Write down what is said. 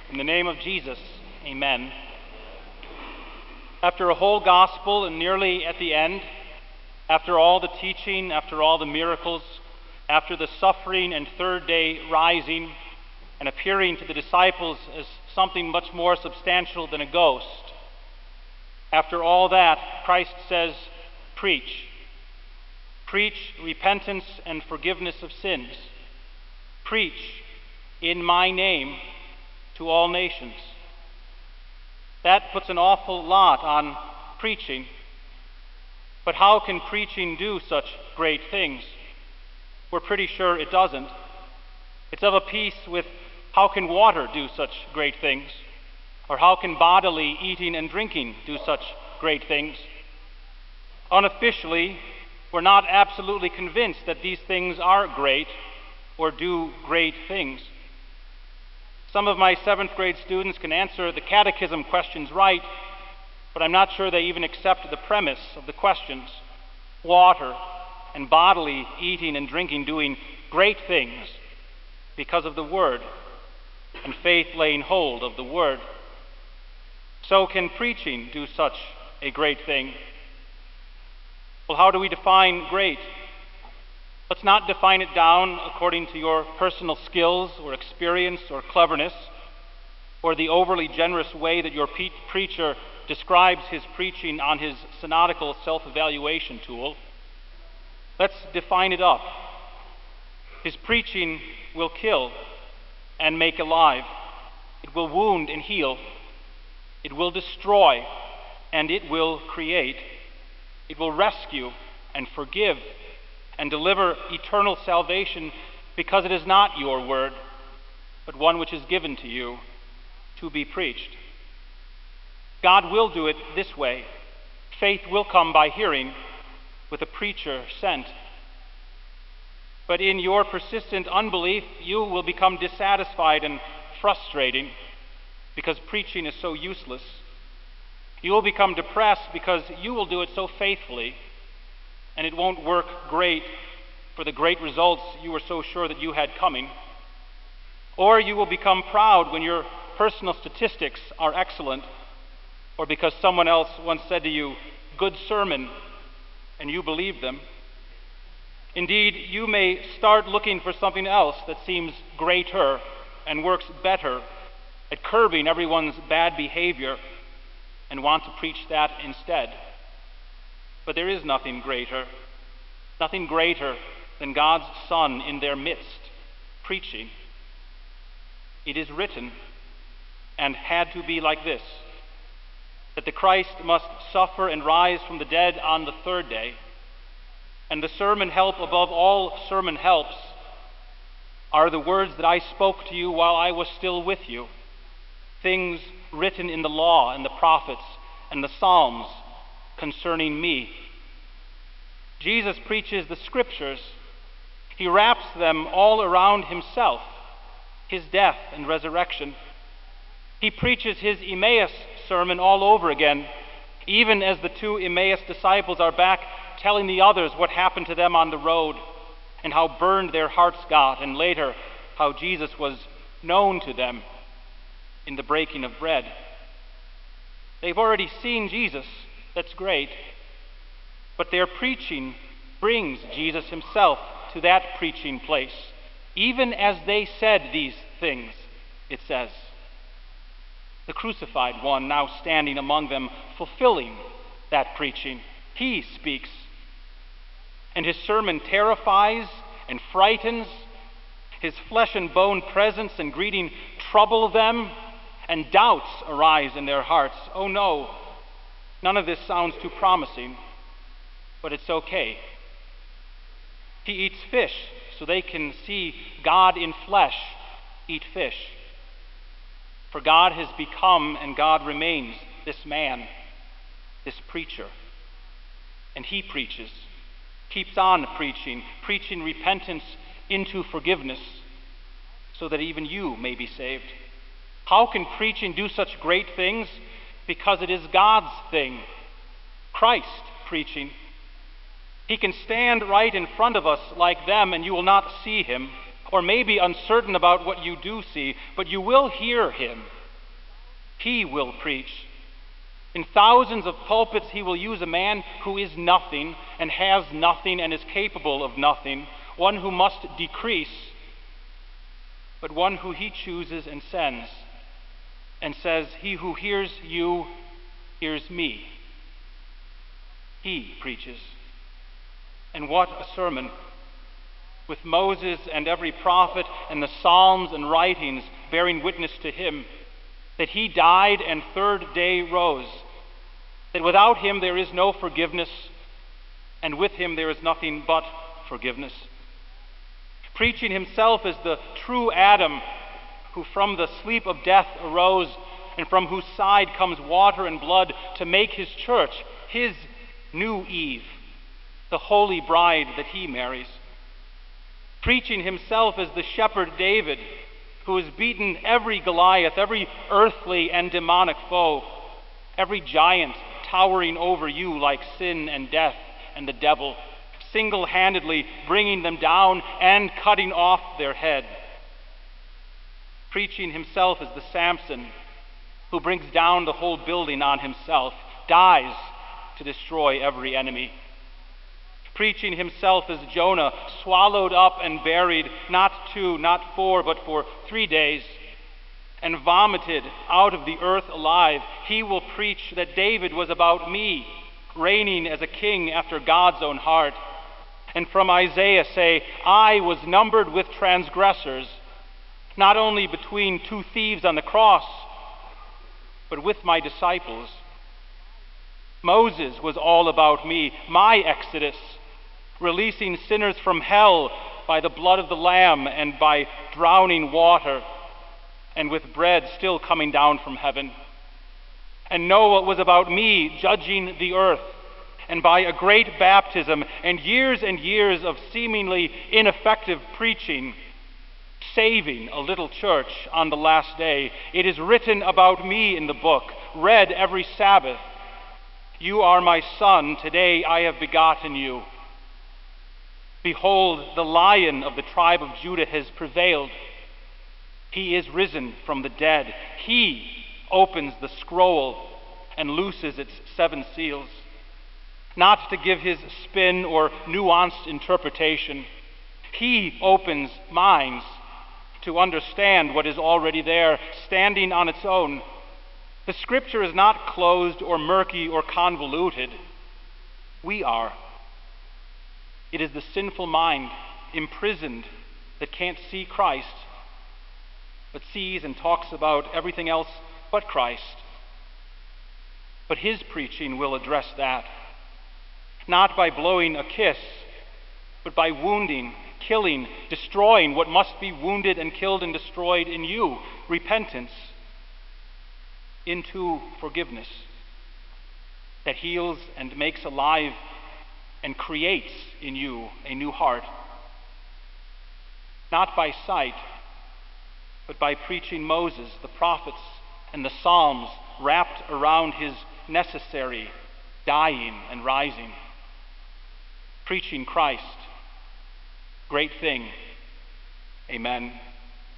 In the name of Jesus, amen. After a whole gospel and nearly at the end, after all the teaching, after all the miracles, after the suffering and third day rising and appearing to the disciples as something much more substantial than a ghost, after all that, Christ says, preach. Preach repentance and forgiveness of sins. Preach in my name to all nations. That puts an awful lot on preaching. But how can preaching do such great things? We're pretty sure it doesn't. It's of a piece with how can water do such great things? Or how can bodily eating and drinking do such great things? Unofficially, we're not absolutely convinced that these things are great or do great things. Some of my 7th grade students can answer the catechism questions right, but I'm not sure they even accept the premise of the questions. Water and bodily eating and drinking doing great things because of the Word, and faith laying hold of the Word. So can preaching do such a great thing? Well, how do we define great? Let's not define it down according to your personal skills or experience or cleverness, or the overly generous way that your preacher describes his preaching on his synodical self-evaluation tool. Let's define it up. His preaching will kill and make alive. It will wound and heal. It will destroy and it will create. It will rescue and forgive and deliver eternal salvation, because it is not your word, but one which is given to you to be preached. God will do it this way. Faith will come by hearing, with a preacher sent. But in your persistent unbelief, you will become dissatisfied and frustrating because preaching is so useless. You will become depressed because you will do it so faithfully, and it won't work great for the great results you were so sure that you had coming. Or you will become proud when your personal statistics are excellent, or because someone else once said to you, "Good sermon," and you believe them. Indeed, you may start looking for something else that seems greater and works better at curbing everyone's bad behavior, and want to preach that instead. But there is nothing greater than God's Son in their midst, preaching. It is written, and had to be like this, that the Christ must suffer and rise from the dead on the third day, and the sermon help above all sermon helps are the words that I spoke to you while I was still with you, things written in the law and the prophets and the Psalms concerning me. Jesus preaches the Scriptures. He wraps them all around himself, his death and resurrection. He preaches his Emmaus sermon all over again, even as the 2 Emmaus disciples are back telling the others what happened to them on the road and how burned their hearts got, and later how Jesus was known to them in the breaking of bread. They've already seen Jesus. That's great. But their preaching brings Jesus himself to that preaching place, even as they said these things, it says. The crucified one now standing among them, fulfilling that preaching. He speaks. And his sermon terrifies and frightens. His flesh and bone presence and greeting trouble them, and doubts arise in their hearts. Oh no, none of this sounds too promising, but it's okay. He eats fish so they can see God in flesh eat fish. For God has become and God remains this man, this preacher. And he preaches, keeps on preaching, preaching repentance into forgiveness, so that even you may be saved. How can preaching do such great things? Because it is God's thing. Christ preaching. He can stand right in front of us like them and you will not see him, or may be uncertain about what you do see, but you will hear him He will preach. In thousands of pulpits, he will use a man who is nothing and has nothing and is capable of nothing, one who must decrease, but one who he chooses and sends, and says, "He who hears you hears me." He preaches. And what a sermon! With Moses and every prophet and the Psalms and writings bearing witness to him, that he died and third day rose, that without him there is no forgiveness, and with him there is nothing but forgiveness. Preaching himself as the true Adam, who from the sleep of death arose, and from whose side comes water and blood to make his church his new Eve, the holy bride that he marries. Preaching himself as the shepherd David, who has beaten every Goliath, every earthly and demonic foe, every giant towering over you like sin and death and the devil, single-handedly bringing them down and cutting off their head. Preaching himself as the Samson, who brings down the whole building on himself, dies to destroy every enemy. Preaching himself as Jonah, swallowed up and buried, not 2, not 4, but for 3 days, and vomited out of the earth alive, he will preach that David was about me, reigning as a king after God's own heart. And from Isaiah say, "I was numbered with transgressors, not only between 2 thieves on the cross, but with my disciples." Moses was all about me, my exodus, releasing sinners from hell by the blood of the Lamb and by drowning water, and with bread still coming down from heaven. And Noah was about me, judging the earth, and by a great baptism and years of seemingly ineffective preaching, saving a little church on the last day. It is written about me in the book, read every Sabbath. "You are my son, today I have begotten you." Behold, the Lion of the tribe of Judah has prevailed. He is risen from the dead. He opens the scroll and looses its 7 seals, not to give his spin or nuanced interpretation. He opens minds to understand what is already there, standing on its own. The Scripture is not closed or murky or convoluted. We are. It is the sinful mind, imprisoned, that can't see Christ, but sees and talks about everything else but Christ. But his preaching will address that, not by blowing a kiss, but by wounding, killing, destroying what must be wounded and killed and destroyed in you, repentance, into forgiveness that heals and makes alive and creates in you a new heart, not by sight, but by preaching Moses, the prophets, and the Psalms wrapped around his necessary dying and rising. Preaching Christ. Great thing. Amen.